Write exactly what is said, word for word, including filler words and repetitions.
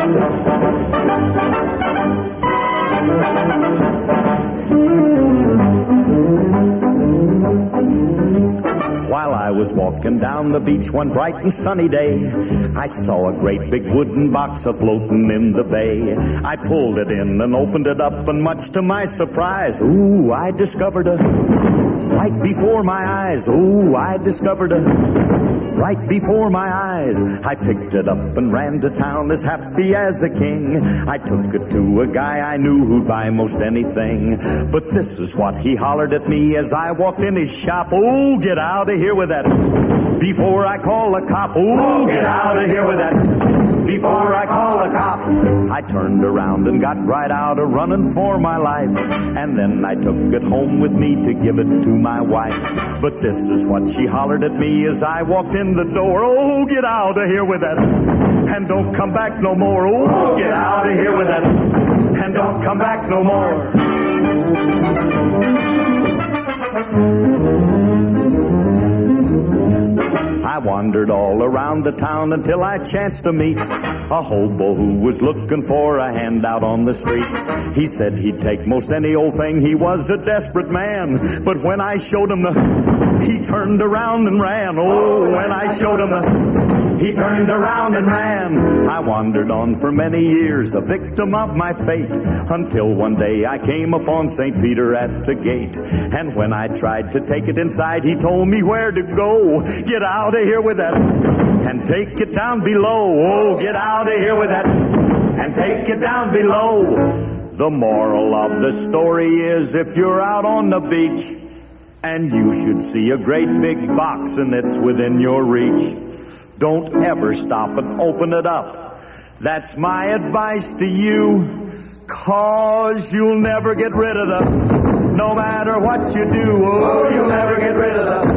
While I was walking down the beach one bright and sunny day, I saw a great big wooden box a-floating in the bay. I pulled it in and opened it up, and much to my surprise, ooh, I discovered a, right before my eyes, ooh, I discovered a, right before my eyes. I picked it up and ran to town as happy as a king. I took it to a guy I knew who'd buy most anything. But this is what he hollered at me as I walked in his shop. Oh, get out of here with that before I call a cop. Oh, get out of here with that before I call a cop. I turned around and got right out a running for my life. And then I took it home with me to give it to my wife. But this is what she hollered at me as I walked in the door. Oh, get out of here with that, and don't come back no more. Oh, get out of here with that, and don't come back no more. I wandered all around the town until I chanced to meet a hobo who was looking for a handout on the street. He said he'd take most any old thing. He was a desperate man. But when I showed him the, he turned around and ran. Oh, when I showed him the, he turned around and ran. I wandered on for many years, a victim of my fate, until one day I came upon Saint Peter at the gate. And when I tried to take it inside, he told me where to go. Get out of here with that, and take it down below. Oh, get out of here with that, and take it down below. The moral of the story is, if you're out on the beach and you should see a great big box and it's within your reach, don't ever stop and open it up. That's my advice to you, 'cause you'll never get rid of them, no matter what you do. Oh, you'll never get rid of them.